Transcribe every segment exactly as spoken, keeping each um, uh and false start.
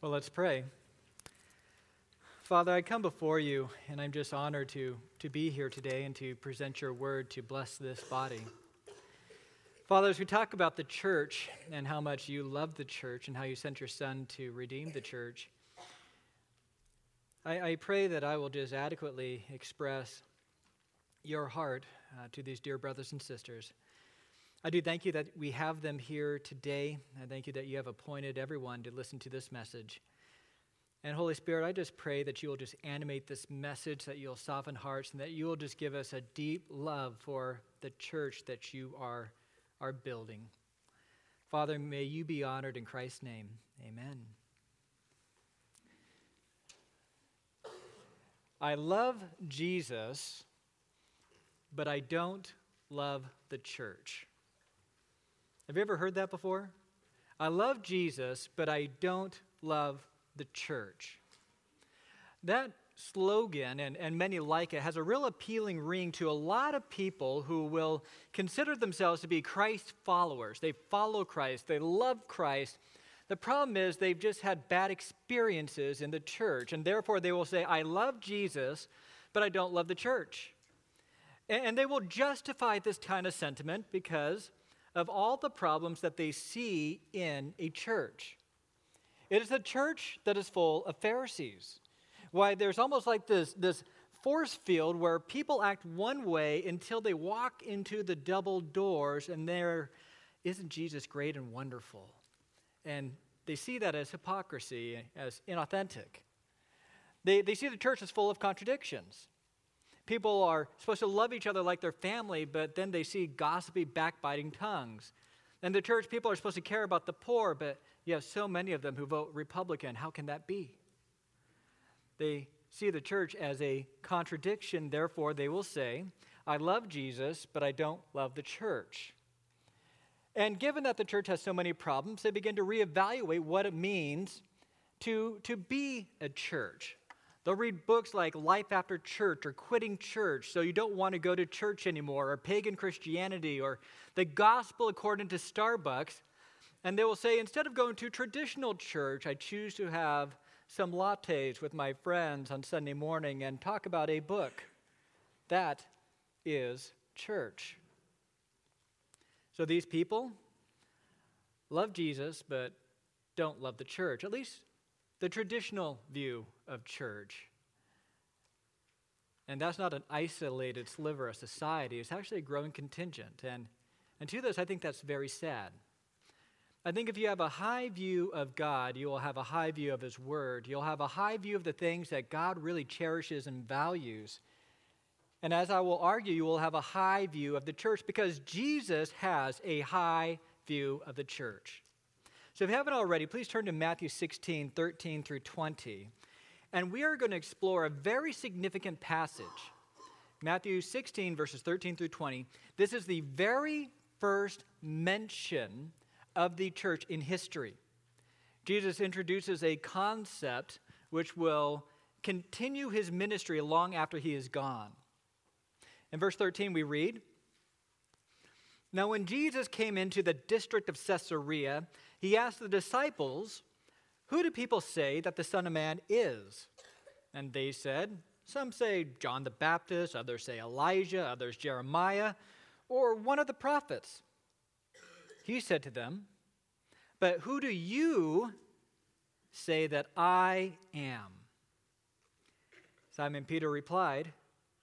Well, let's pray. Father, I come before you, and I'm just honored to, to be here today and to present your word to bless this body. Father, as we talk about the church and how much you love the church and how you sent your Son to redeem the church, I, I pray that I will just adequately express your heart uh, to these dear brothers and sisters. I do thank you that we have them here today. I thank you that you have appointed everyone to listen to this message. And Holy Spirit, I just pray that you will just animate this message, that you'll soften hearts, and that you will just give us a deep love for the church that you are, are building. Father, may you be honored in Christ's name. Amen. I love Jesus, but I don't love the church. Have you ever heard that before? I love Jesus, but I don't love the church. That slogan, and, and many like it, has a real appealing ring to a lot of people who will consider themselves to be Christ followers. They follow Christ. They love Christ. The problem is they've just had bad experiences in the church, and therefore they will say, I love Jesus, but I don't love the church. And, and they will justify this kind of sentiment because of all the problems that they see in a church. It is a church that is full of Pharisees. Why, there's almost like this, this force field where people act one way until they walk into the double doors, and there isn't Jesus great and wonderful? And they see that as hypocrisy, as inauthentic. They, they see the church as full of contradictions. People are supposed to love each other like their family, but then they see gossipy, backbiting tongues. And the church people are supposed to care about the poor, but you have so many of them who vote Republican. How can that be? They see the church as a contradiction. Therefore, they will say, I love Jesus, but I don't love the church. And given that the church has so many problems, they begin to reevaluate what it means to, to be a church. They'll read books like Life After Church or Quitting Church, so you don't want to go to church anymore, or Pagan Christianity, or The Gospel According to Starbucks. And they will say, instead of going to traditional church, I choose to have some lattes with my friends on Sunday morning and talk about a book. That is church. So these people love Jesus, but don't love the church, at least the traditional view of church. And that's not an isolated sliver of society. It's actually a growing contingent. And, and to this, I think that's very sad. I think if you have a high view of God, you will have a high view of His Word. You'll have a high view of the things that God really cherishes and values. And as I will argue, you will have a high view of the church because Jesus has a high view of the church. So if you haven't already, please turn to Matthew sixteen, thirteen through twenty. And we are going to explore a very significant passage. Matthew sixteen, verses thirteen through twenty. This is the very first mention of the church in history. Jesus introduces a concept which will continue his ministry long after he is gone. In verse thirteen, we read, Now when Jesus came into the district of Caesarea, he asked the disciples, Who do people say that the Son of Man is? And they said, Some say John the Baptist, others say Elijah, others Jeremiah, or one of the prophets. He said to them, But who do you say that I am? Simon Peter replied,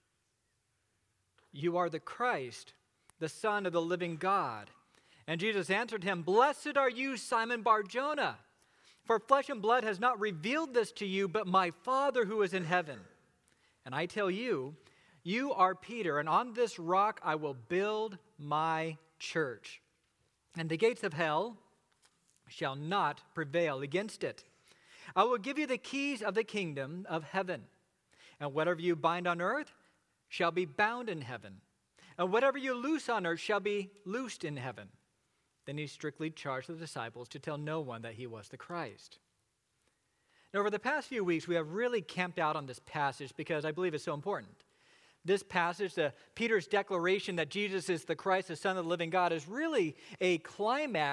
You are the Christ, the Son of the living God. And Jesus answered him, Blessed are you, Simon Bar-Jonah, for flesh and blood has not revealed this to you, but my Father who is in heaven. And I tell you, you are Peter, and on this rock I will build my church. And the gates of hell shall not prevail against it. I will give you the keys of the kingdom of heaven. And whatever you bind on earth shall be bound in heaven. And whatever you loose on earth shall be loosed in heaven. Then he strictly charged the disciples to tell no one that he was the Christ. Now, over the past few weeks, we have really camped out on this passage because I believe it's so important. This passage, uh, Peter's declaration that Jesus is the Christ, the Son of the living God, is really a climax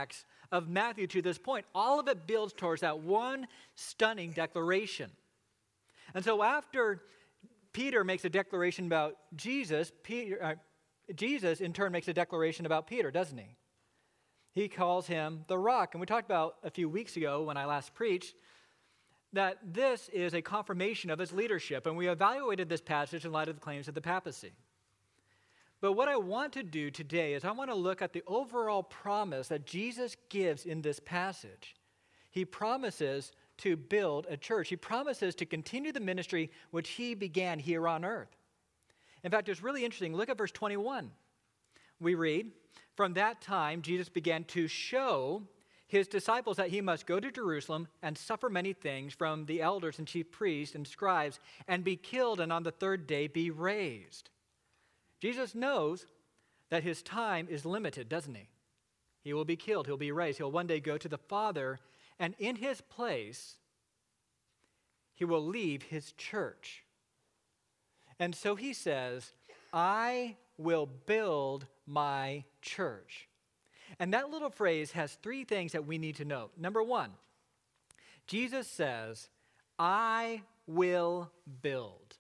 of Matthew to this point. All of it builds towards that one stunning declaration. And so after Peter makes a declaration about Jesus, Peter, uh, Jesus in turn makes a declaration about Peter, doesn't he? He calls him the rock. And we talked about a few weeks ago when I last preached that this is a confirmation of his leadership. And we evaluated this passage in light of the claims of the papacy. But what I want to do today is I want to look at the overall promise that Jesus gives in this passage. He promises to build a church. He promises to continue the ministry which he began here on earth. In fact, it's really interesting. Look at verse twenty-one. We read, "From that time, Jesus began to show his disciples that he must go to Jerusalem and suffer many things from the elders and chief priests and scribes and be killed and on the third day be raised." Jesus knows that his time is limited, doesn't he? He will be killed. He'll be raised. He'll one day go to the Father, and in his place, he will leave his church. And so he says, "I will build my church." And that little phrase has three things that we need to note. Number one, Jesus says, "I will build."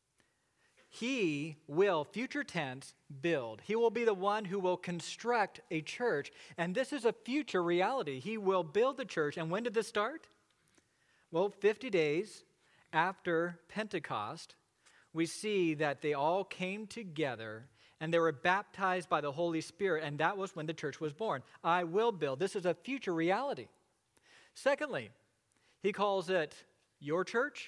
He will, future tense, build. He will be the one who will construct a church. And this is a future reality. He will build the church. And when did this start? Well, fifty days after Pentecost, we see that they all came together and they were baptized by the Holy Spirit. And that was when the church was born. I will build. This is a future reality. Secondly, he calls it your church.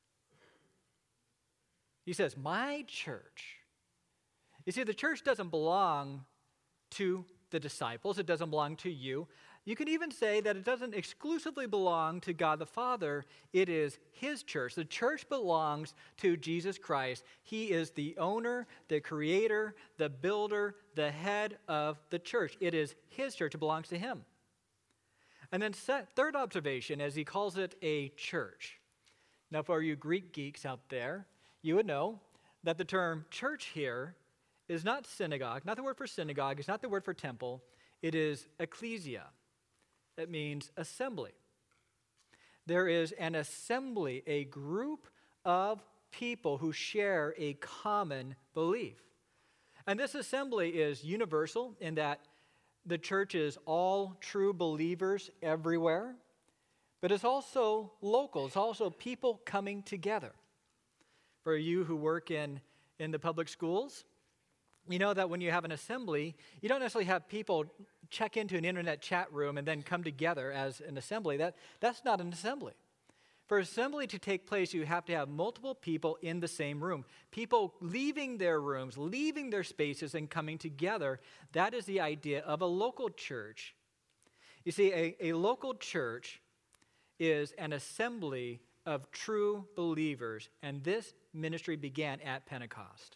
He says, "My church." You see, the church doesn't belong to the disciples. It doesn't belong to you. You can even say that it doesn't exclusively belong to God the Father. It is his church. The church belongs to Jesus Christ. He is the owner, the creator, the builder, the head of the church. It is his church. It belongs to him. And then set, third observation, as he calls it a church. Now, for you Greek geeks out there, you would know that the term church here is not synagogue, not the word for synagogue, it's not the word for temple, it is ecclesia. It means assembly. There is an assembly, a group of people who share a common belief. And this assembly is universal in that the church is all true believers everywhere, but it's also local, it's also people coming together. For you who work in, in the public schools, you know that when you have an assembly, you don't necessarily have people check into an internet chat room and then come together as an assembly. That, that's not an assembly. For assembly to take place, you have to have multiple people in the same room. People leaving their rooms, leaving their spaces, and coming together. That is the idea of a local church. You see, a, a local church is an assembly of true believers, and this ministry began at Pentecost.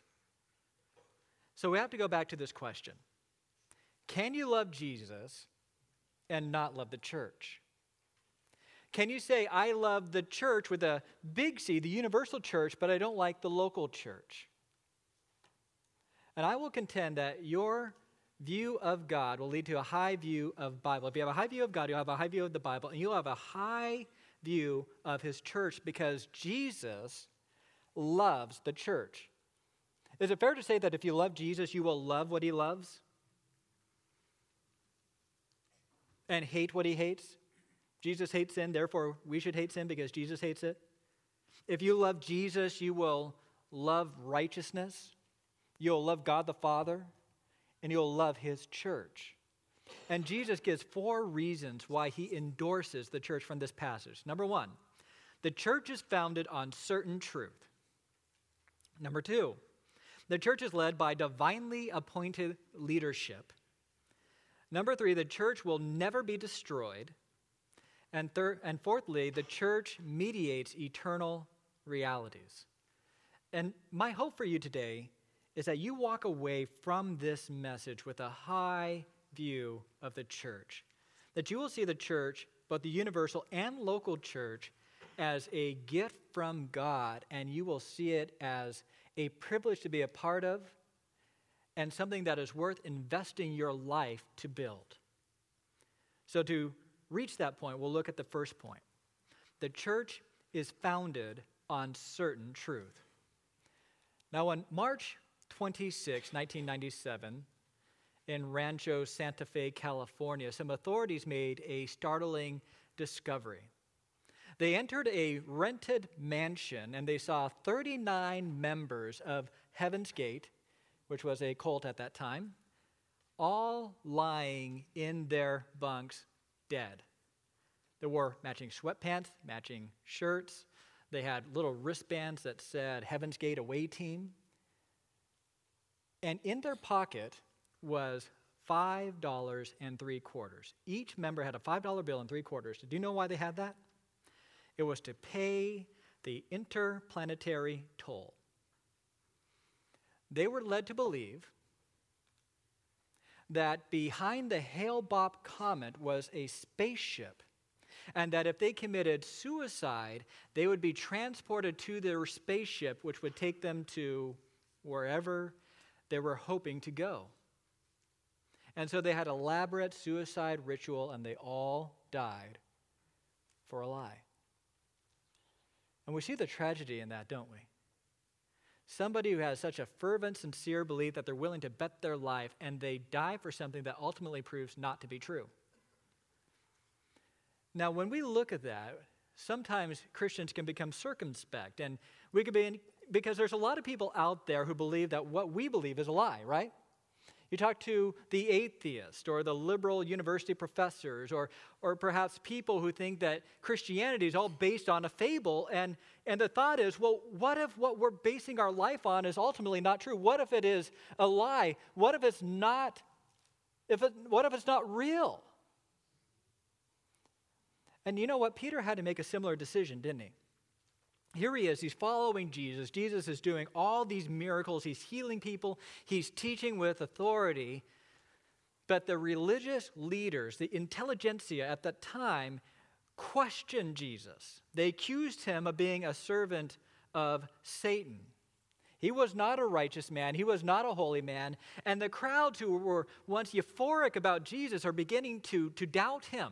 So we have to go back to this question. Can you love Jesus and not love the church? Can you say, I love the church with a big C, the universal church, but I don't like the local church? And I will contend that your view of God will lead to a high view of Bible. If you have a high view of God, you'll have a high view of the Bible, and you'll have a high view of his church because Jesus loves the church. Is it fair to say that if you love Jesus, you will love what he loves and hate what he hates? Jesus hates sin, therefore we should hate sin because Jesus hates it. If you love Jesus, you will love righteousness, you'll love God the Father, and you'll love his church. And Jesus gives four reasons why he endorses the church from this passage. Number one, the church is founded on certain truth. Number two, the church is led by divinely appointed leadership. Number three, the church will never be destroyed. And third, and fourthly, the church mediates eternal realities. And my hope for you today is that you walk away from this message with a high view of the church, that you will see the church, both the universal and local church, as a gift from God, and you will see it as a privilege to be a part of and something that is worth investing your life to build. So to reach that point, we'll look at the first point. The church is founded on certain truth. Now, on March twenty-sixth, nineteen ninety-seven, in Rancho Santa Fe, California, some authorities made a startling discovery. They entered a rented mansion and they saw thirty-nine members of Heaven's Gate, which was a cult at that time, all lying in their bunks dead. They wore matching sweatpants, matching shirts. They had little wristbands that said Heaven's Gate away team. And in their pocket was five dollars and three quarters. Each member had a five dollar bill and three quarters. Do you know why they had that? It was to pay the interplanetary toll. They were led to believe that behind the Hale-Bopp comet was a spaceship, and that if they committed suicide, they would be transported to their spaceship, which would take them to wherever they were hoping to go. And so they had an elaborate suicide ritual, and they all died for a lie. And we see the tragedy in that, don't we? Somebody who has such a fervent, sincere belief that they're willing to bet their life, and they die for something that ultimately proves not to be true. Now, when we look at that, sometimes Christians can become circumspect, and we could be in, because there's a lot of people out there who believe that what we believe is a lie, right? You talk to the atheist or the liberal university professors or, or perhaps people who think that Christianity is all based on a fable. And, and the thought is, well, what if what we're basing our life on is ultimately not true? What if it is a lie? What if it's not, if it, what if it's not real? And you know what? Peter had to make a similar decision, didn't he? Here he is, he's following Jesus. Jesus is doing all these miracles. He's healing people. He's teaching with authority. But the religious leaders, the intelligentsia at that time, questioned Jesus. They accused him of being a servant of Satan. He was not a righteous man. He was not a holy man. And the crowds who were once euphoric about Jesus are beginning to, to doubt him.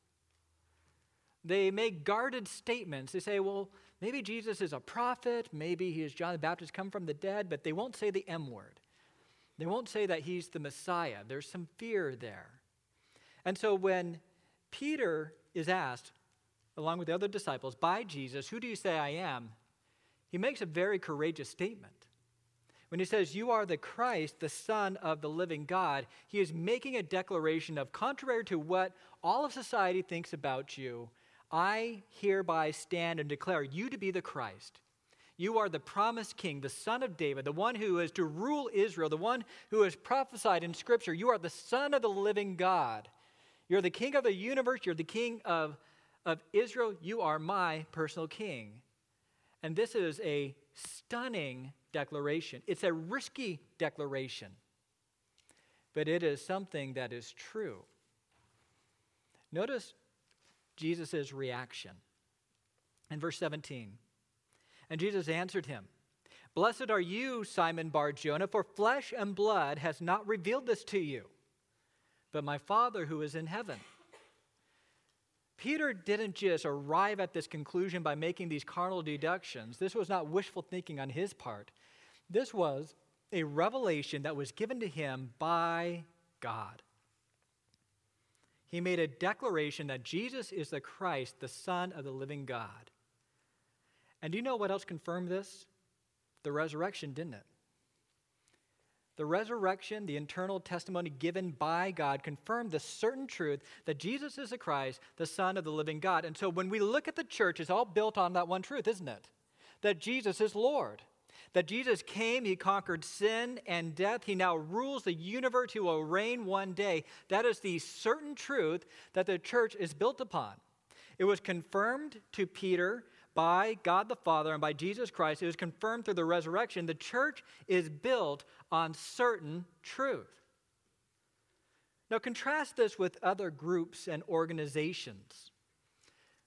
They make guarded statements. They say, well, maybe Jesus is a prophet. Maybe he is John the Baptist come from the dead, but they won't say the M word. They won't say that he's the Messiah. There's some fear there. And so when Peter is asked, along with the other disciples, by Jesus, who do you say I am? He makes a very courageous statement. When he says, you are the Christ, the Son of the living God, he is making a declaration of, contrary to what all of society thinks about you, I hereby stand and declare you to be the Christ. You are the promised king, the son of David, the one who is to rule Israel, the one who is prophesied in Scripture. You are the Son of the living God. You're the king of the universe. You're the king of, of Israel. You are my personal king. And this is a stunning declaration. It's a risky declaration, but it is something that is true. Notice Jesus' reaction. In verse seventeen, and Jesus answered him, blessed are you, Simon Bar-Jonah, for flesh and blood has not revealed this to you, but my Father who is in heaven. Peter didn't just arrive at this conclusion by making these carnal deductions. This was not wishful thinking on his part. This was a revelation that was given to him by God. He made a declaration that Jesus is the Christ, the Son of the living God. And do you know what else confirmed this? The resurrection, didn't it? The resurrection, the internal testimony given by God, confirmed the certain truth that Jesus is the Christ, the Son of the living God. And so when we look at the church, it's all built on that one truth, isn't it? That Jesus is Lord. That Jesus came, he conquered sin and death. He now rules the universe. He will reign one day. That is the certain truth that the church is built upon. It was confirmed to Peter by God the Father and by Jesus Christ. It was confirmed through the resurrection. The church is built on certain truth. Now contrast this with other groups and organizations.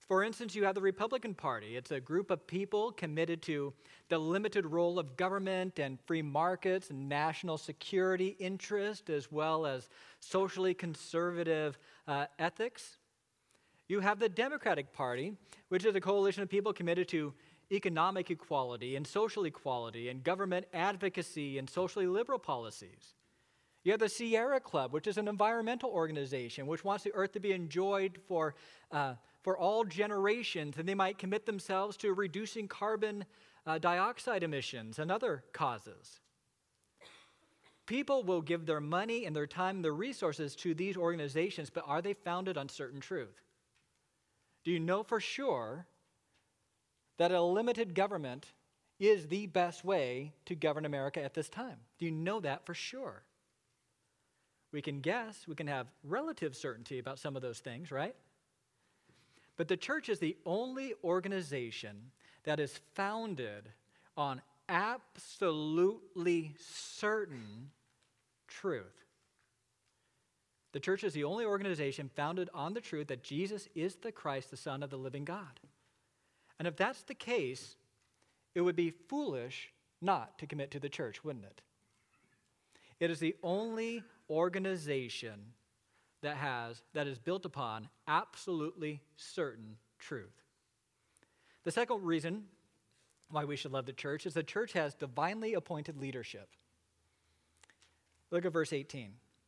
For instance, you have the Republican Party. It's a group of people committed to the limited role of government and free markets and national security interest, as well as socially conservative uh, ethics. You have the Democratic Party, which is a coalition of people committed to economic equality and social equality and government advocacy and socially liberal policies. You have the Sierra Club, which is an environmental organization which wants the earth to be enjoyed for, uh, for all generations, and they might commit themselves to reducing carbon uh, dioxide emissions and other causes. People will give their money and their time and their resources to these organizations, but are they founded on certain truth? Do you know for sure that a limited government is the best way to govern America at this time? Do you know that for sure? We can guess, we can have relative certainty about some of those things, right? But the church is the only organization that is founded on absolutely certain truth. The church is the only organization founded on the truth that Jesus is the Christ, the Son of the living God. And if that's the case, it would be foolish not to commit to the church, wouldn't it? It is the only organization that has that is built upon absolutely certain truth. The second reason why we should love the church is the church has divinely appointed leadership. Look at verse eighteen.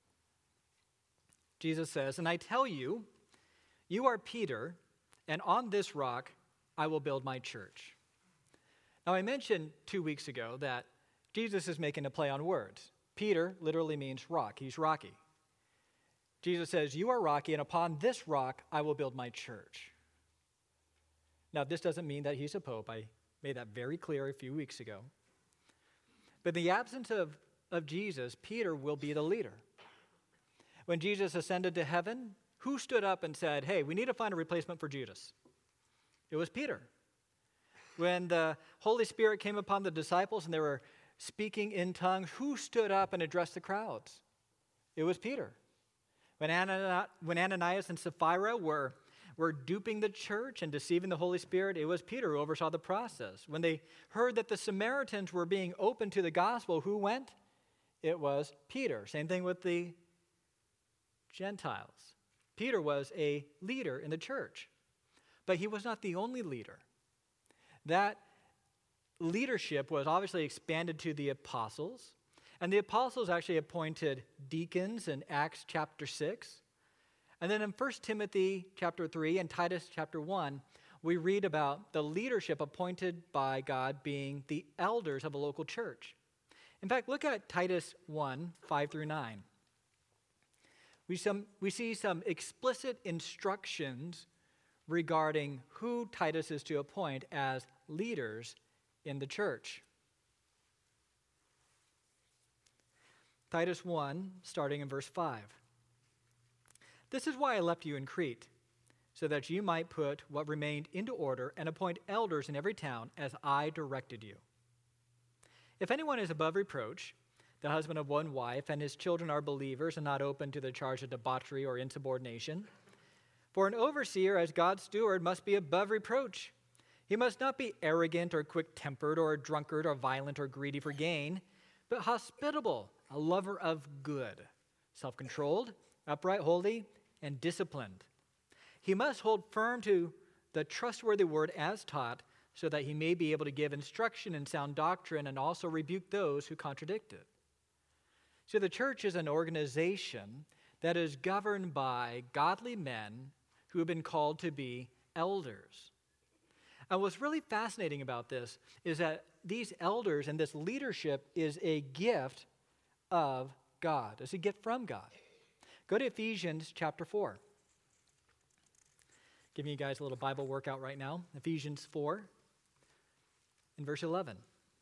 Jesus says, "And I tell you, you are Peter, and on this rock I will build my church." Now, I mentioned two weeks ago that Jesus is making a play on words. Peter literally means rock. He's rocky. Jesus says, "You are rocky, and upon this rock I will build my church." Now, this doesn't mean that he's a pope. I made that very clear a few weeks ago. But in the absence of, of Jesus, Peter will be the leader. When Jesus ascended to heaven, who stood up and said, "Hey, we need to find a replacement for Judas"? It was Peter. When the Holy Spirit came upon the disciples and they were speaking in tongues, who stood up and addressed the crowds? It was Peter. When Ananias and Sapphira were, were duping the church and deceiving the Holy Spirit, it was Peter who oversaw the process. When they heard that the Samaritans were being open to the gospel, who went? It was Peter. Same thing with the Gentiles. Peter was a leader in the church, but he was not the only leader. That leadership was obviously expanded to the apostles, and the apostles actually appointed deacons in Acts chapter six. And then in First Timothy chapter three and Titus chapter one, we read about the leadership appointed by God being the elders of a local church. In fact, look at Titus one, five through nine. We, some, we see some explicit instructions regarding who Titus is to appoint as leaders in the church. Titus one, starting in verse five. "This is why I left you in Crete, so that you might put what remained into order and appoint elders in every town as I directed you. If anyone is above reproach, the husband of one wife, and his children are believers and not open to the charge of debauchery or insubordination, for an overseer as God's steward must be above reproach. He must not be arrogant or quick-tempered or a drunkard or violent or greedy for gain, but hospitable, a lover of good, self-controlled, upright, holy, and disciplined. He must hold firm to the trustworthy word as taught, so that he may be able to give instruction in sound doctrine and also rebuke those who contradict it." So the church is an organization that is governed by godly men who have been called to be elders. And what's really fascinating about this is that these elders and this leadership is a gift of God. It's a gift from God. Go to Ephesians chapter four. Giving you guys a little Bible workout right now. Ephesians four in verse eleven.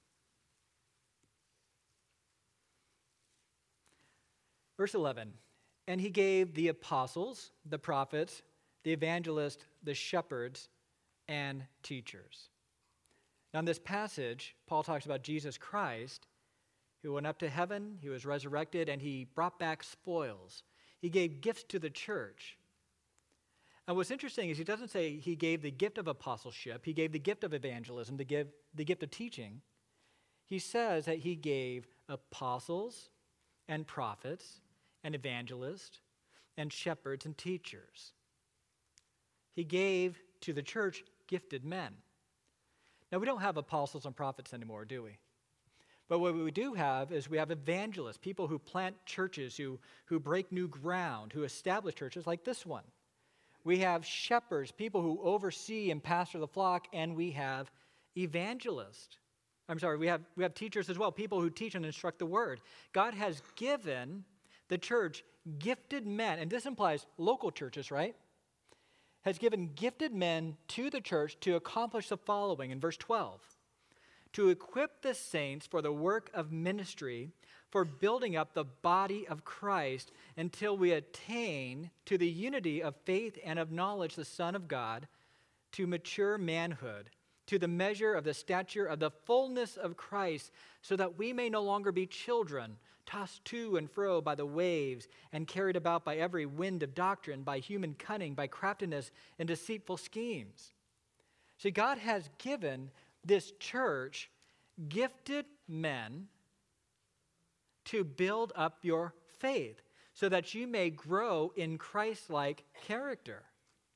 Verse eleven, "And he gave the apostles, the prophets, the evangelists, the shepherds, and teachers." Now in this passage, Paul talks about Jesus Christ, who went up to heaven, he was resurrected, and he brought back spoils. He gave gifts to the church. And what's interesting is he doesn't say he gave the gift of apostleship, he gave the gift of evangelism, the, give, the gift of teaching. He says that he gave apostles and prophets and evangelists and shepherds and teachers. He gave to the church gifted men. Now, we don't have apostles and prophets anymore, do we? But what we do have is we have evangelists, people who plant churches, who, who break new ground, who establish churches like this one. We have shepherds, people who oversee and pastor the flock, and we have evangelists. I'm sorry, we have, we have teachers as well, people who teach and instruct the word. God has given the church gifted men, and this implies local churches, right? Has given gifted men to the church to accomplish the following in verse twelve. To equip the saints for the work of ministry, for building up the body of Christ until we attain to the unity of faith and of knowledge, the Son of God, to mature manhood, to the measure of the stature of the fullness of Christ, so that we may no longer be children, tossed to and fro by the waves and carried about by every wind of doctrine, by human cunning, by craftiness and deceitful schemes. See, God has given this church gifted men to build up your faith so that you may grow in Christ-like character.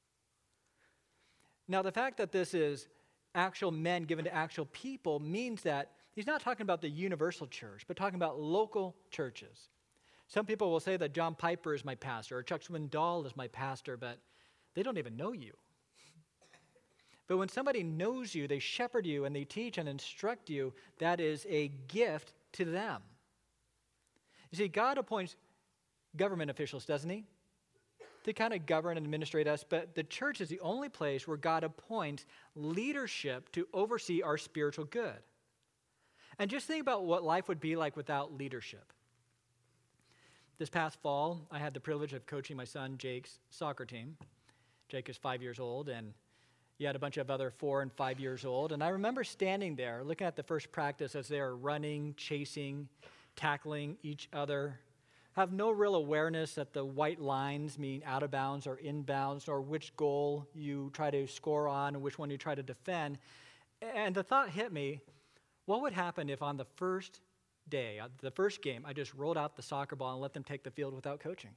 Now, the fact that this is actual men given to actual people means that he's not talking about the universal church, but talking about local churches. Some people will say that John Piper is my pastor or Chuck Swindoll is my pastor, but they don't even know you. But when somebody knows you, they shepherd you and they teach and instruct you, that is a gift to them. You see, God appoints government officials, doesn't he? To kind of govern and administrate us, but the church is the only place where God appoints leadership to oversee our spiritual good. And just think about what life would be like without leadership. This past fall, I had the privilege of coaching my son Jake's soccer team. Jake is five years old, and he had a bunch of other four and five years old. And I remember standing there looking at the first practice as they were running, chasing, tackling each other, have no real awareness that the white lines mean out of bounds or inbounds, or which goal you try to score on and which one you try to defend. And the thought hit me, what would happen if on the first day, the first game, I just rolled out the soccer ball and let them take the field without coaching?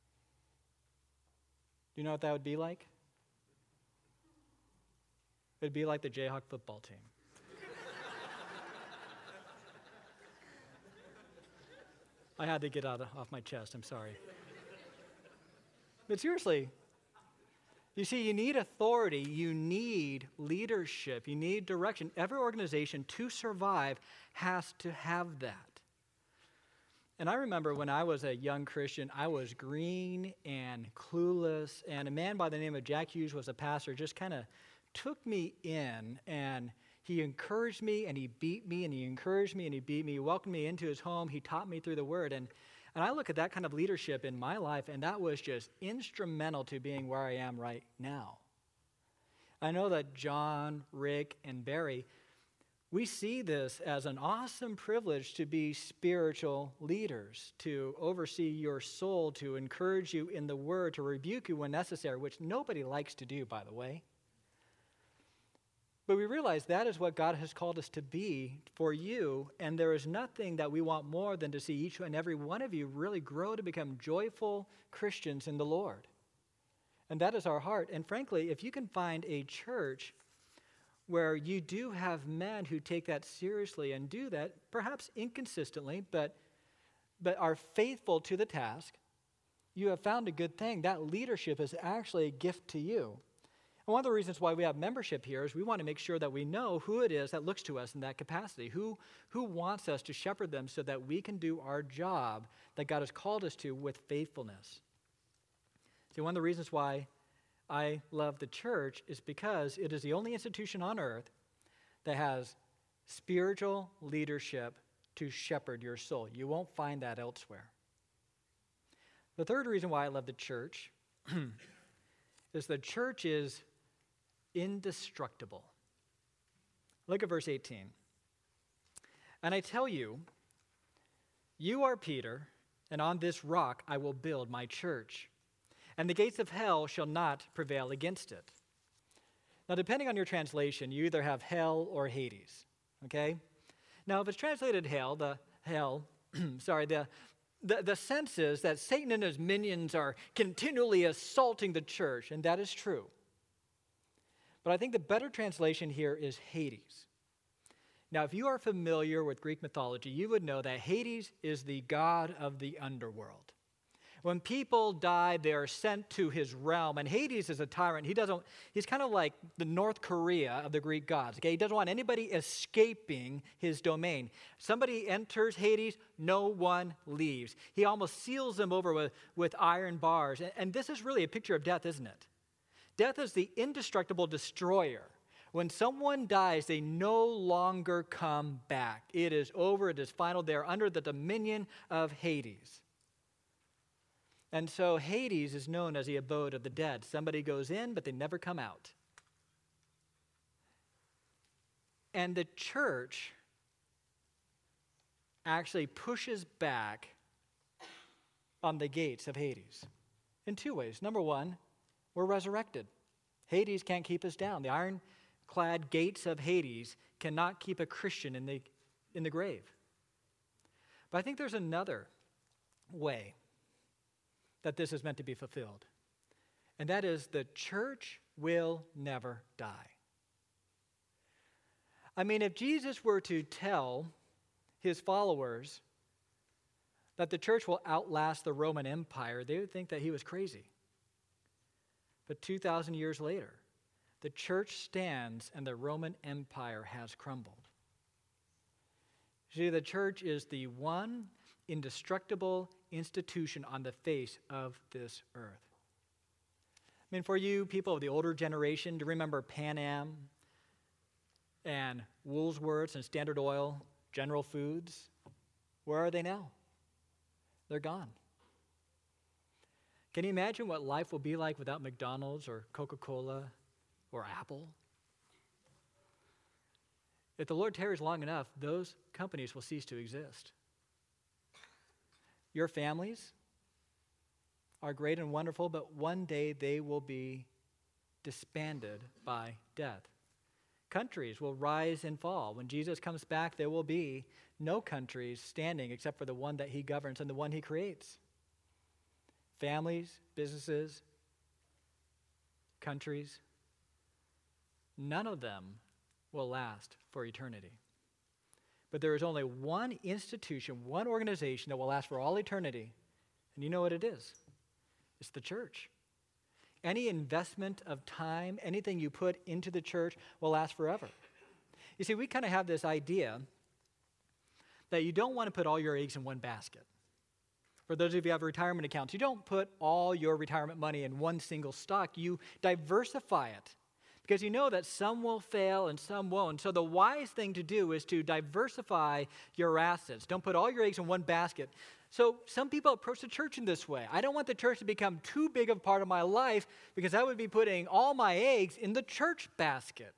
Do you know what that would be like? It'd be like the Jayhawk football team. I had to get out of, off my chest, I'm sorry. But seriously, you see, you need authority, you need leadership, you need direction. Every organization to survive has to have that. And I remember when I was a young Christian, I was green and clueless, and a man by the name of Jack Hughes was a pastor, just kind of took me in, and he encouraged me, and he beat me, and he encouraged me, and he beat me. He welcomed me into his home. He taught me through the Word. And, and I look at that kind of leadership in my life, and that was just instrumental to being where I am right now. I know that John, Rick, and Barry, we see this as an awesome privilege to be spiritual leaders, to oversee your soul, to encourage you in the Word, to rebuke you when necessary, which nobody likes to do, by the way. But we realize that is what God has called us to be for you, and there is nothing that we want more than to see each and every one of you really grow to become joyful Christians in the Lord. And that is our heart. And frankly, if you can find a church where you do have men who take that seriously and do that, perhaps inconsistently, but, but are faithful to the task, you have found a good thing. That leadership is actually a gift to you. And one of the reasons why we have membership here is we want to make sure that we know who it is that looks to us in that capacity, who, who wants us to shepherd them so that we can do our job that God has called us to with faithfulness. See, one of the reasons why I love the church is because it is the only institution on earth that has spiritual leadership to shepherd your soul. You won't find that elsewhere. The third reason why I love the church is the church is indestructible. Look at verse eighteen. And I tell you, you are Peter, and on this rock I will build my church. and the gates of hell shall not prevail against it. Now, depending on your translation, you either have hell or Hades, okay? Now, if it's translated hell, the hell, sorry, the, the, the sense is that Satan and his minions are continually assaulting the church, and that is true. But I think the better translation here is Hades. Now, if you are familiar with Greek mythology, you would know that Hades is the god of the underworld. When people die, they are sent to his realm, and Hades is a tyrant. He doesn't, he's kind of like the North Korea of the Greek gods, okay? He doesn't want anybody escaping his domain. Somebody enters Hades, no one leaves. He almost seals them over with, with iron bars, and, and this is really a picture of death, isn't it? Death is the indestructible destroyer. When someone dies, they no longer come back. It is over, it is final. They're under the dominion of Hades. And so Hades is known as the abode of the dead. Somebody goes in, but they never come out. And the church actually pushes back on the gates of Hades in two ways. Number one, we're resurrected. Hades can't keep us down. The ironclad gates of Hades cannot keep a Christian in the, in the grave. But I think there's another way that this is meant to be fulfilled. And that is the church will never die. I mean, if Jesus were to tell his followers that the church will outlast the Roman Empire, they would think that he was crazy. But two thousand years later, the church stands and the Roman Empire has crumbled. See, the church is the one indestructible institution on the face of this earth. I mean, for you people of the older generation, to remember Pan Am and Woolworths and Standard Oil, General Foods, where are they now? They're gone. Can you imagine what life will be like without McDonald's or Coca-Cola or Apple? If the Lord tarries long enough, those companies will cease to exist. Your families are great and wonderful, but one day they will be disbanded by death. Countries will rise and fall. When Jesus comes back, there will be no countries standing except for the one that he governs and the one he creates. Families, businesses, countries, none of them will last for eternity. But there is only one institution, one organization that will last for all eternity. And you know what it is? It's the church. Any investment of time, anything you put into the church will last forever. You see, we kind of have this idea that you don't want to put all your eggs in one basket. For those of you who have retirement accounts, you don't put all your retirement money in one single stock. You diversify it. Because you know that some will fail and some won't. So the wise thing to do is to diversify your assets. Don't put all your eggs in one basket. So some people approach the church in this way. I don't want the church to become too big of a part of my life because I would be putting all my eggs in the church basket.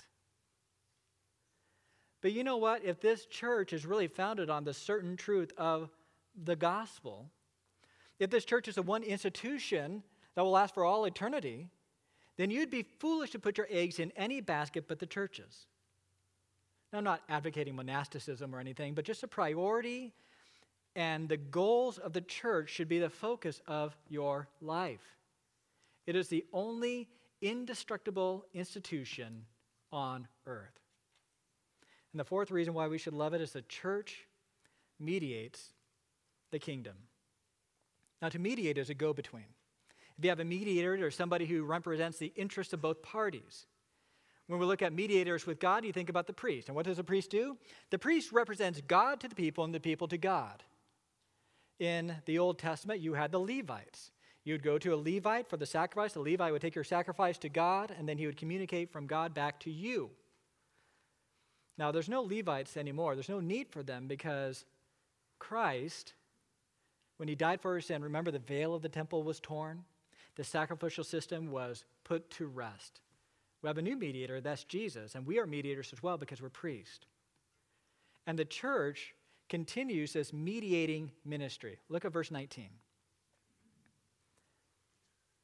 But you know what? If this church is really founded on the certain truth of the gospel, if this church is the one institution that will last for all eternity, then you'd be foolish to put your eggs in any basket but the churches. Now, I'm not advocating monasticism or anything, but just a priority and the goals of the church should be the focus of your life. It is the only indestructible institution on earth. And the fourth reason why we should love it is the church mediates the kingdom. Now, to mediate is a go-between. If you have a mediator or somebody who represents the interests of both parties. When we look at mediators with God, you think about the priest. And what does the priest do? The priest represents God to the people and the people to God. In the Old Testament, you had the Levites. You'd go to a Levite for the sacrifice. The Levite would take your sacrifice to God, and then he would communicate from God back to you. Now, there's no Levites anymore. There's no need for them because Christ, when he died for our sin, remember the veil of the temple was torn? The sacrificial system was put to rest. We have a new mediator, that's Jesus, and we are mediators as well because we're priests. And the church continues this mediating ministry. Look at verse nineteen.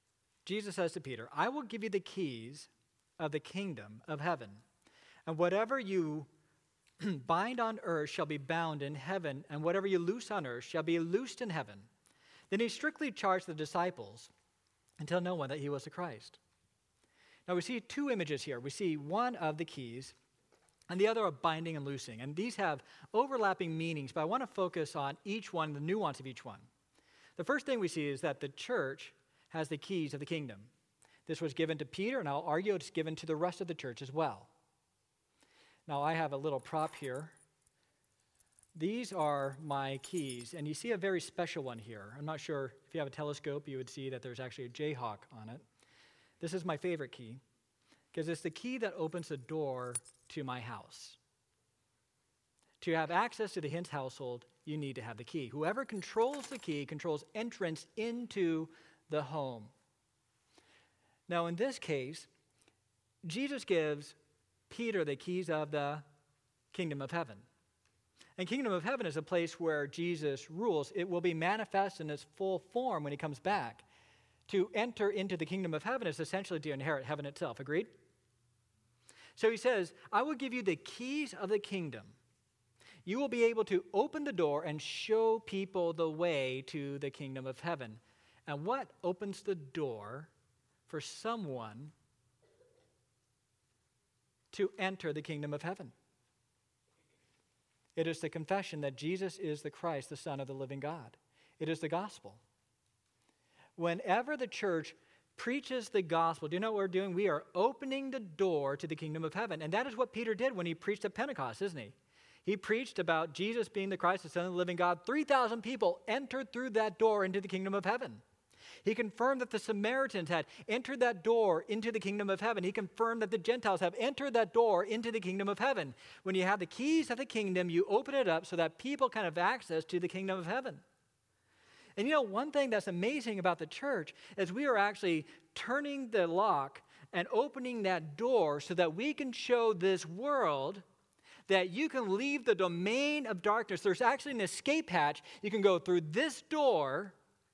Jesus says to Peter, I will give you the keys of the kingdom of heaven. And whatever you bind on earth shall be bound in heaven, and whatever you loose on earth shall be loosed in heaven. Then he strictly charged the disciples and tell no one that he was the Christ. Now we see two images here. We see one of the keys and the other of binding and loosing. And these have overlapping meanings, but I want to focus on each one, the nuance of each one. The first thing we see is that the church has the keys of the kingdom. This was given to Peter, and I'll argue it's given to the rest of the church as well. Now I have a little prop here. These are my keys, and you see a very special one here. I'm not sure if you have a telescope, you would see that there's actually a Jayhawk on it. This is my favorite key, because it's the key that opens the door to my house. To have access to the Hintz household, you need to have the key. Whoever controls the key controls entrance into the home. Now, in this case, Jesus gives Peter the keys of the kingdom of heaven. And kingdom of heaven is a place where Jesus rules. It will be manifest in its full form when he comes back. To enter into the kingdom of heaven is essentially to inherit heaven itself. Agreed? So he says, I will give you the keys of the kingdom. You will be able to open the door and show people the way to the kingdom of heaven. And what opens the door for someone to enter the kingdom of heaven? It is the confession that Jesus is the Christ, the Son of the living God. It is the gospel. Whenever the church preaches the gospel, do you know what we're doing? We are opening the door to the kingdom of heaven. And that is what Peter did when he preached at Pentecost, isn't he? He preached about Jesus being the Christ, the Son of the living God. three thousand people entered through that door into the kingdom of heaven. He confirmed that the Samaritans had entered that door into the kingdom of heaven. He confirmed that the Gentiles have entered that door into the kingdom of heaven. When you have the keys of the kingdom, you open it up so that people can have access to the kingdom of heaven. And you know, one thing that's amazing about the church is we are actually turning the lock and opening that door so that we can show this world that you can leave the domain of darkness. There's actually an escape hatch. You can go through this door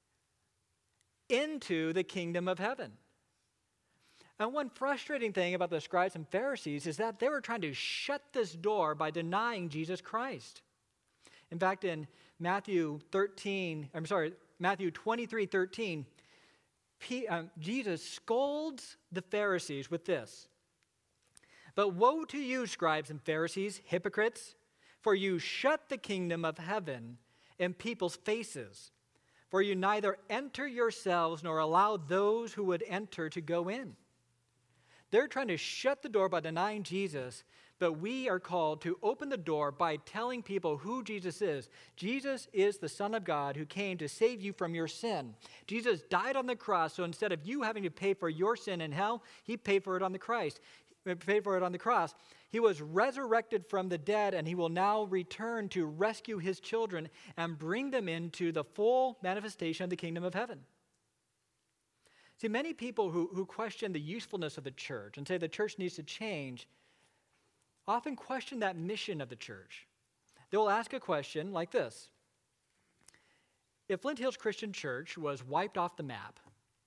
into the kingdom of heaven. And one frustrating thing about the scribes and Pharisees is that they were trying to shut this door by denying Jesus Christ. In fact, in Matthew thirteen, I'm sorry, Matthew twenty-three thirteen, P, um, Jesus scolds the Pharisees with this. But woe to you, scribes and Pharisees, hypocrites, for you shut the kingdom of heaven in people's faces. For you neither enter yourselves nor allow those who would enter to go in. They're trying to shut the door by denying Jesus, but we are called to open the door by telling people who Jesus is. Jesus is the Son of God who came to save you from your sin. Jesus died on the cross, so instead of you having to pay for your sin in hell, he paid for it on the Christ. Paid for it on the cross. He was resurrected from the dead, and he will now return to rescue his children and bring them into the full manifestation of the kingdom of heaven. See, many people who, who question the usefulness of the church and say the church needs to change often question that mission of the church. They will ask a question like this. If Flint Hills Christian Church was wiped off the map,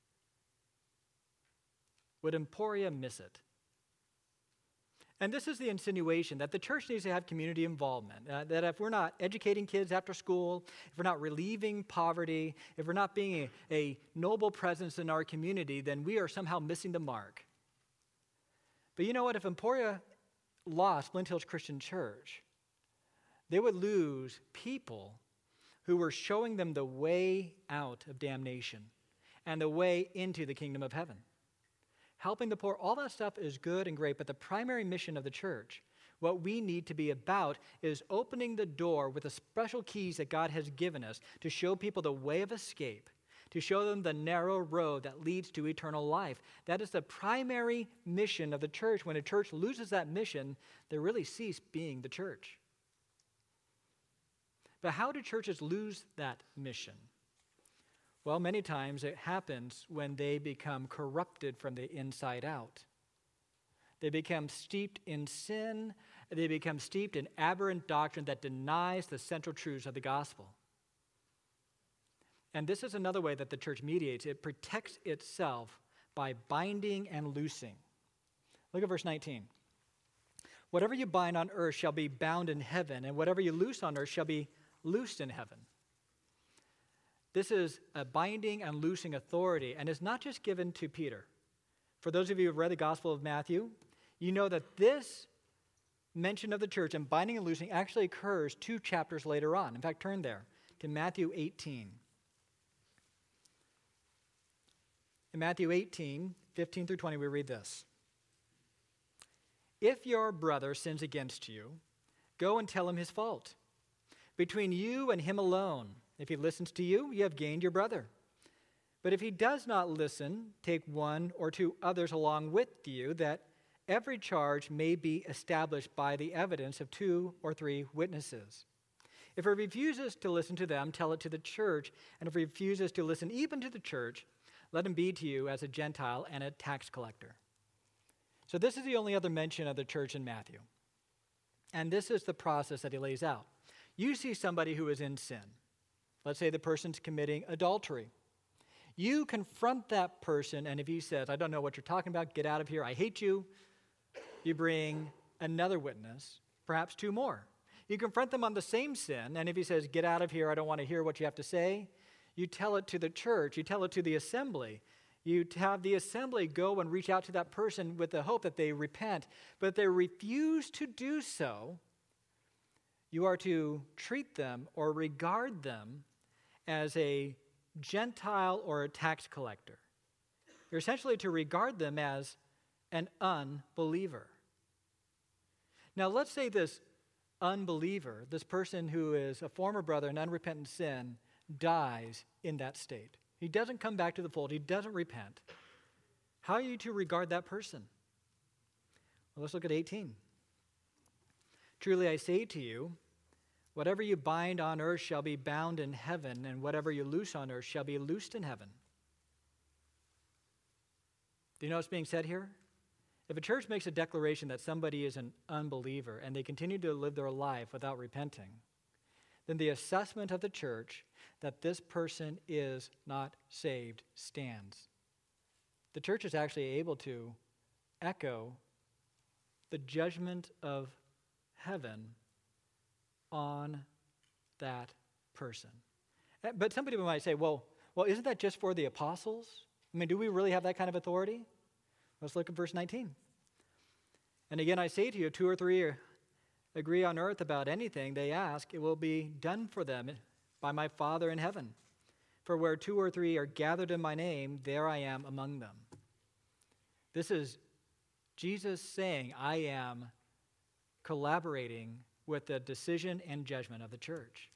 would Emporia miss it? And this is the insinuation that the church needs to have community involvement, uh, that if we're not educating kids after school, if we're not relieving poverty, if we're not being a, a noble presence in our community, then we are somehow missing the mark. But you know what? If Emporia lost Flint Hills Christian Church, they would lose people who were showing them the way out of damnation and the way into the kingdom of heaven. Helping the poor, all that stuff is good and great, but the primary mission of the church, what we need to be about, is opening the door with the special keys that God has given us to show people the way of escape, to show them the narrow road that leads to eternal life. That is the primary mission of the church. When a church loses that mission, they really cease being the church. But how do churches lose that mission? Well, many times it happens when they become corrupted from the inside out. They become steeped in sin. They become steeped in aberrant doctrine that denies the central truths of the gospel. And this is another way that the church mediates. It protects itself by binding and loosing. Look at verse nineteen. Whatever you bind on earth shall be bound in heaven, and whatever you loose on earth shall be loosed in heaven. This is a binding and loosing authority, and it's not just given to Peter. For those of you who have read the Gospel of Matthew, you know that this mention of the church and binding and loosing actually occurs two chapters later on. In fact, turn there to Matthew eighteen. In Matthew eighteen, fifteen through twenty, we read this. If your brother sins against you, go and tell him his fault. Between you and him alone, if he listens to you, you have gained your brother. But if he does not listen, take one or two others along with you, that every charge may be established by the evidence of two or three witnesses. If he refuses to listen to them, tell it to the church. And if he refuses to listen even to the church, let him be to you as a Gentile and a tax collector. So this is the only other mention of the church in Matthew. And this is the process that he lays out. You see somebody who is in sin. Let's say the person's committing adultery. You confront that person, and if he says, I don't know what you're talking about, get out of here, I hate you, you bring another witness, perhaps two more. You confront them on the same sin, and if he says, get out of here, I don't want to hear what you have to say, you tell it to the church, you tell it to the assembly. You have the assembly go and reach out to that person with the hope that they repent. But if they refuse to do so, you are to treat them or regard them as a Gentile or a tax collector. You're essentially to regard them as an unbeliever. Now, let's say this unbeliever, this person who is a former brother in unrepentant sin, dies in that state. He doesn't come back to the fold. He doesn't repent. How are you to regard that person? Well, let's look at eighteen. Truly I say to you, whatever you bind on earth shall be bound in heaven, and whatever you loose on earth shall be loosed in heaven. Do you know what's being said here? If a church makes a declaration that somebody is an unbeliever and they continue to live their life without repenting, then the assessment of the church that this person is not saved stands. The church is actually able to echo the judgment of heaven on that person. But somebody might say, well, well, isn't that just for the apostles? I mean, do we really have that kind of authority? Let's look at verse nineteen. And again, I say to you, two or three agree on earth about anything they ask, it will be done for them by my Father in heaven. For where two or three are gathered in my name, there I am among them. This is Jesus saying, I am collaborating with the decision and judgment of the church.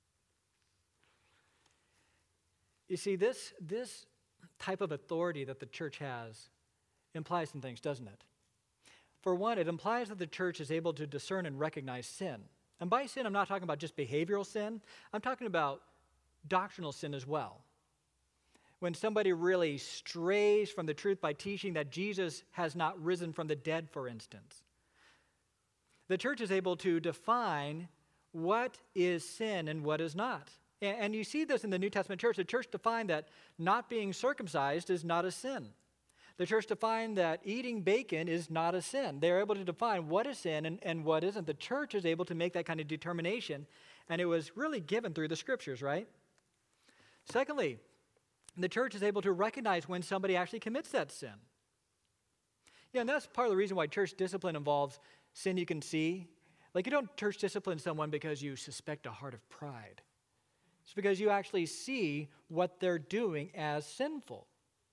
You see, this, this type of authority that the church has implies some things, doesn't it? For one, it implies that the church is able to discern and recognize sin. And by sin, I'm not talking about just behavioral sin. I'm talking about doctrinal sin as well. When somebody really strays from the truth by teaching that Jesus has not risen from the dead, for instance. The church is able to define what is sin and what is not. And you see this in the New Testament church. The church defined that not being circumcised is not a sin. The church defined that eating bacon is not a sin. They're able to define what is sin and, and what isn't. The church is able to make that kind of determination, and it was really given through the scriptures, right? Secondly, the church is able to recognize when somebody actually commits that sin. Yeah, and that's part of the reason why church discipline involves sin you can see. Like, you don't church discipline someone because you suspect a heart of pride. It's because you actually see what they're doing as sinful.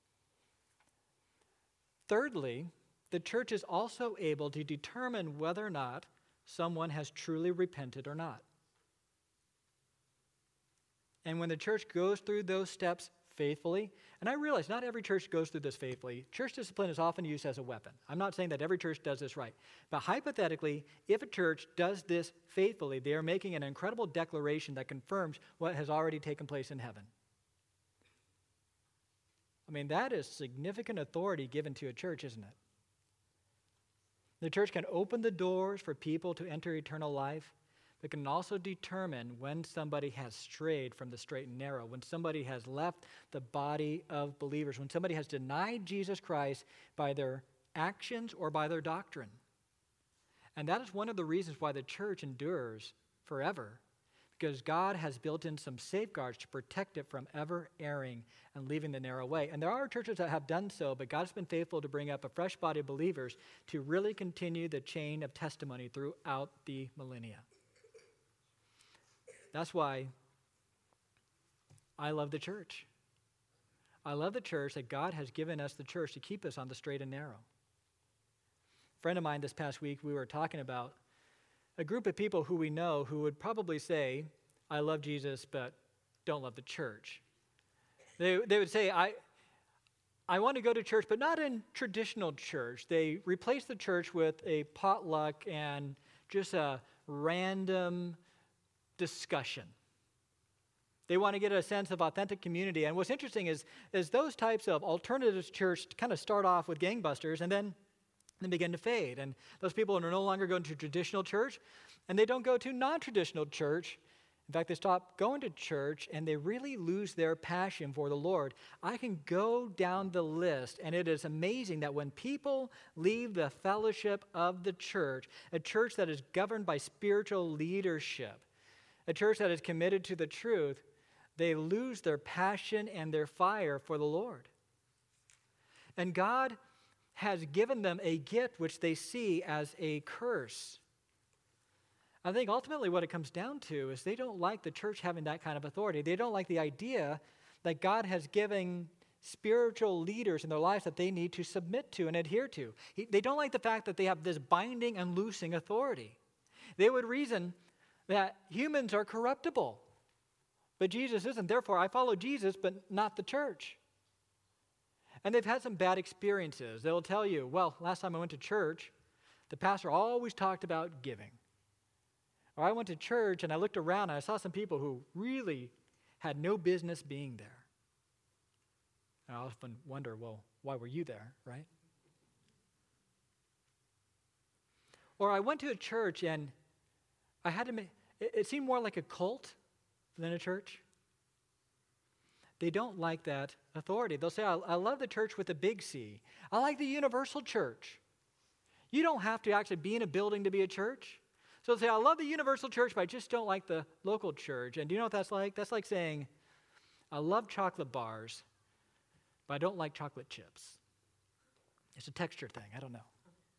Thirdly, the church is also able to determine whether or not someone has truly repented or not. And when the church goes through those steps faithfully, and I realize not every church goes through this faithfully. Church discipline is often used as a weapon. I'm not saying that every church does this right. But hypothetically, if a church does this faithfully, they are making an incredible declaration that confirms what has already taken place in heaven. I mean, that is significant authority given to a church, isn't it? The church can open the doors for people to enter eternal life, but can also determine when somebody has strayed from the straight and narrow, when somebody has left the body of believers, when somebody has denied Jesus Christ by their actions or by their doctrine. And that is one of the reasons why the church endures forever, because God has built in some safeguards to protect it from ever erring and leaving the narrow way. And there are churches that have done so, but God's been faithful to bring up a fresh body of believers to really continue the chain of testimony throughout the millennia. That's why I love the church. I love the church that God has given us the church to keep us on the straight and narrow. A friend of mine this past week, we were talking about a group of people who we know who would probably say, I love Jesus, but don't love the church. They, they would say, I, I want to go to church, but not in traditional church. They replace the church with a potluck and just a random discussion. They want to get a sense of authentic community. And what's interesting is, is those types of alternative church kind of start off with gangbusters and then they begin to fade. And those people are no longer going to traditional church, and they don't go to non-traditional church. In fact, they stop going to church, and they really lose their passion for the Lord. I can go down the list, and it is amazing that when people leave the fellowship of the church, a church that is governed by spiritual leadership, a church that is committed to the truth, they lose their passion and their fire for the Lord. And God has given them a gift which they see as a curse. I think ultimately what it comes down to is they don't like the church having that kind of authority. They don't like the idea that God has given spiritual leaders in their lives that they need to submit to and adhere to. They don't like the fact that they have this binding and loosing authority. They would reason that humans are corruptible, but Jesus isn't. Therefore, I follow Jesus, but not the church. And they've had some bad experiences. They'll tell you, well, last time I went to church, the pastor always talked about giving. Or I went to church and I looked around and I saw some people who really had no business being there. And I often wonder, well, why were you there, right? Or I went to a church and I had to make, it, it seemed more like a cult than a church. They don't like that authority. They'll say, I, I love the church with a big C. I like the universal church. You don't have to actually be in a building to be a church. So they'll say, I love the universal church, but I just don't like the local church. And do you know what that's like? That's like saying, I love chocolate bars, but I don't like chocolate chips. It's a texture thing. I don't know.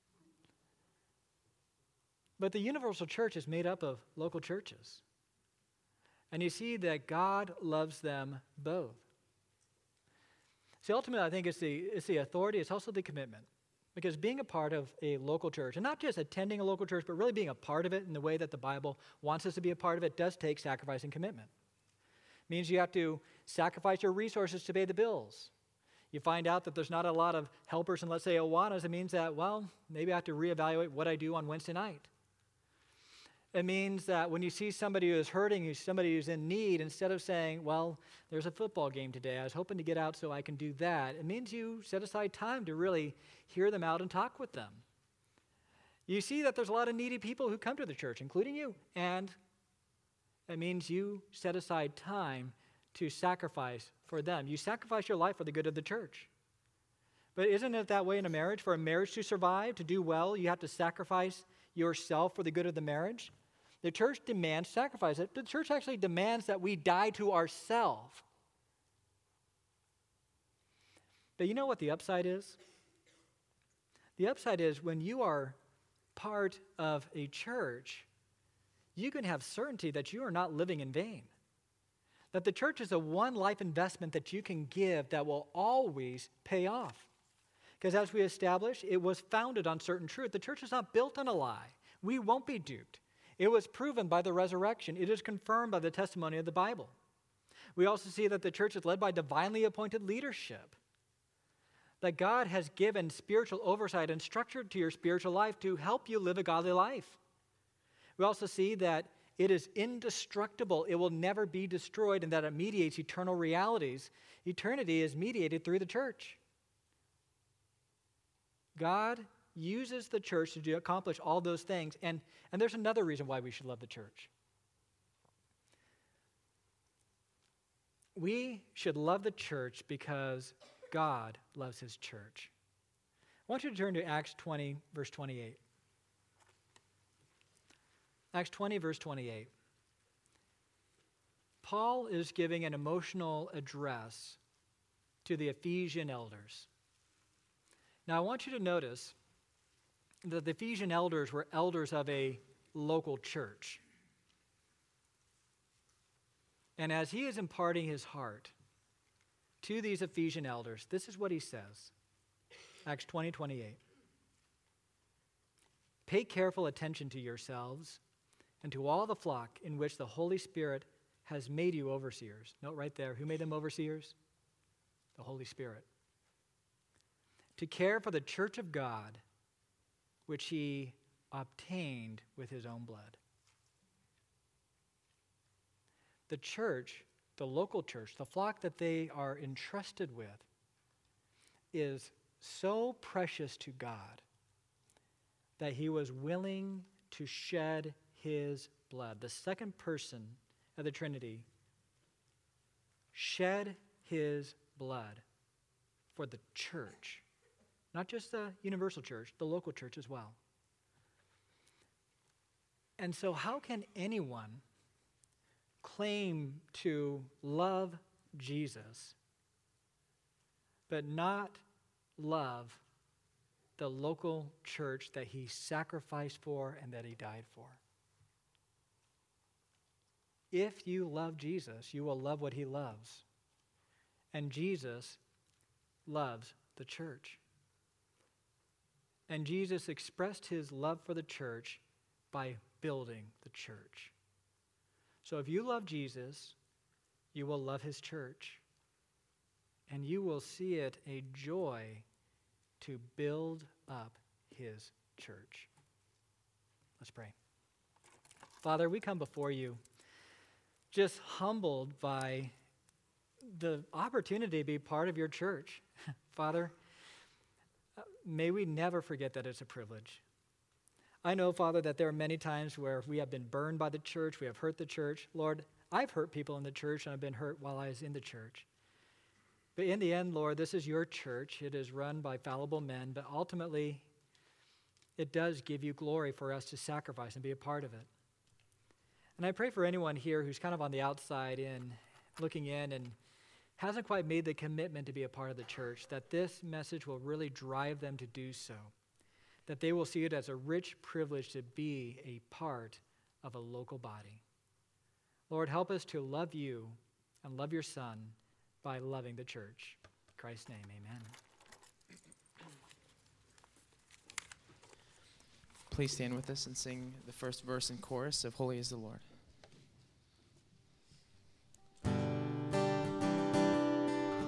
But the universal church is made up of local churches. And you see that God loves them both. See, ultimately, I think it's the, it's the authority, it's also the commitment. Because being a part of a local church, and not just attending a local church, but really being a part of it in the way that the Bible wants us to be a part of it, does take sacrifice and commitment. It means you have to sacrifice your resources to pay the bills. You find out that there's not a lot of helpers in, let's say, Awanas. It means that, well, maybe I have to reevaluate what I do on Wednesday night. It means that when you see somebody who is hurting, somebody who's in need, instead of saying, well, there's a football game today, I was hoping to get out so I can do that, it means you set aside time to really hear them out and talk with them. You see that there's a lot of needy people who come to the church, including you, and it means you set aside time to sacrifice for them. You sacrifice your life for the good of the church. But isn't it that way in a marriage? For a marriage to survive, to do well, you have to sacrifice yourself for the good of the marriage. The church demands sacrifice. The church actually demands that we die to ourselves. But you know what the upside is? The upside is when you are part of a church, you can have certainty that you are not living in vain. That the church is a one-life investment that you can give that will always pay off. Because as we established, it was founded on certain truth. The church is not built on a lie. We won't be duped. It was proven by the resurrection. It is confirmed by the testimony of the Bible. We also see that the church is led by divinely appointed leadership. That God has given spiritual oversight and structure to your spiritual life to help you live a godly life. We also see that it is indestructible. It will never be destroyed, and that it mediates eternal realities. Eternity is mediated through the church. God uses the church to do, accomplish all those things. And, and there's another reason why we should love the church. We should love the church because God loves his church. I want you to turn to Acts twenty, verse twenty-eight. Acts twenty, verse twenty-eight. Paul is giving an emotional address to the Ephesian elders. Now, I want you to notice that the Ephesian elders were elders of a local church. And as he is imparting his heart to these Ephesian elders, this is what he says. Acts twenty, twenty-eight. Pay careful attention to yourselves and to all the flock in which the Holy Spirit has made you overseers. Note right there, who made them overseers? The Holy Spirit. To care for the church of God, which he obtained with his own blood. The church, the local church, the flock that they are entrusted with, is so precious to God that he was willing to shed his blood. The second person of the Trinity shed his blood for the church. Not just the universal church, the local church as well. And so how can anyone claim to love Jesus but not love the local church that he sacrificed for and that he died for? If you love Jesus, you will love what he loves. And Jesus loves the church. And Jesus expressed his love for the church by building the church. So if you love Jesus, you will love his church. And you will see it a joy to build up his church. Let's pray. Father, we come before you just humbled by the opportunity to be part of your church. Father, may we never forget that it's a privilege. I know, Father, that there are many times where we have been burned by the church, we have hurt the church. Lord, I've hurt people in the church, and I've been hurt while I was in the church. But in the end, Lord, this is your church. It is run by fallible men, but ultimately, it does give you glory for us to sacrifice and be a part of it. And I pray for anyone here who's kind of on the outside in, looking in and hasn't quite made the commitment to be a part of the church, that this message will really drive them to do so, that they will see it as a rich privilege to be a part of a local body. Lord, help us to love you and love your Son by loving the church. In Christ's name, amen. Please stand with us and sing the first verse and chorus of Holy is the Lord.